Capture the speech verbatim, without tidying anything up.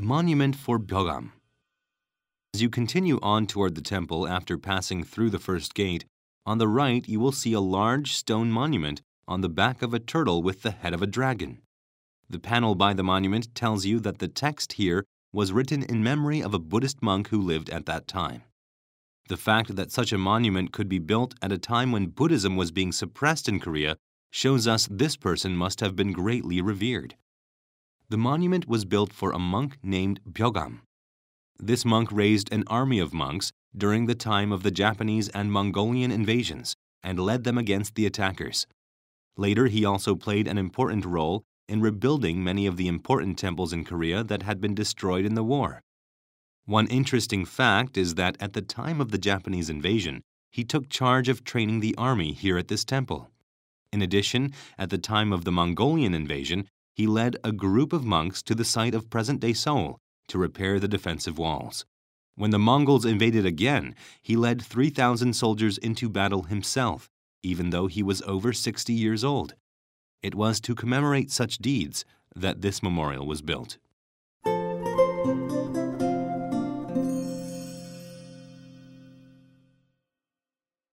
Monument for Byeogam. As you continue on toward the temple after passing through the first gate, on the right you will see a large stone monument on the back of a turtle with the head of a dragon. The panel by the monument tells you that the text here was written in memory of a Buddhist monk who lived at that time. The fact that such a monument could be built at a time when Buddhism was being suppressed in Korea shows us this person must have been greatly revered. The monument was built for a monk named Byeogam. This monk raised an army of monks during the time of the Japanese and Mongolian invasions and led them against the attackers. Later, he also played an important role in rebuilding many of the important temples in Korea that had been destroyed in the war. One interesting fact is that at the time of the Japanese invasion, he took charge of training the army here at this temple. In addition, at the time of the Mongolian invasion, he led a group of monks to the site of present-day Seoul to repair the defensive walls. When the Mongols invaded again, he led three thousand soldiers into battle himself, even though he was over sixty years old. It was to commemorate such deeds that this memorial was built.